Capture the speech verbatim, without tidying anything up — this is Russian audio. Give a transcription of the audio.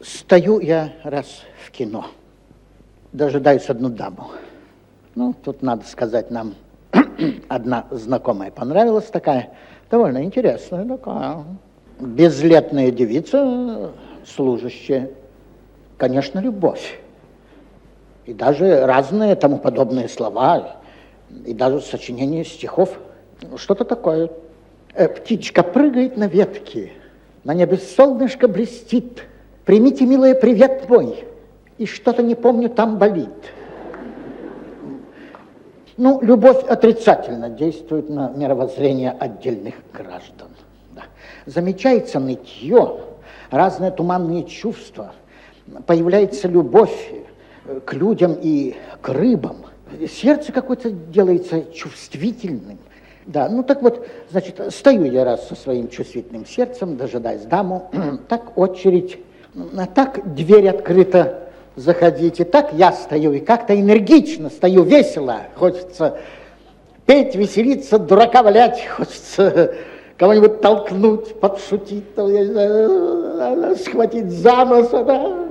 Стою я раз в кино, дожидаюсь одну даму. Ну, тут надо сказать, нам одна знакомая понравилась такая, довольно интересная такая, безлетная девица, служащая. Конечно, любовь. И даже разные тому подобные слова, и даже сочинение стихов. Что-то такое. Птичка прыгает на ветке, на небе солнышко блестит. Примите, милая, привет мой, и что-то, не помню, там болит. Ну, любовь отрицательно действует на мировоззрение отдельных граждан. Да. Замечается нытье, разные туманные чувства, появляется любовь к людям и к рыбам. Сердце какое-то делается чувствительным. Да, ну так вот, значит, стою я раз со своим чувствительным сердцем, дожидаясь даму, так очередь, так дверь открыта, заходите, так я стою, и как-то энергично стою, весело, хочется петь, веселиться, дурака валять, хочется кого-нибудь толкнуть, подшутить, схватить за нос, да.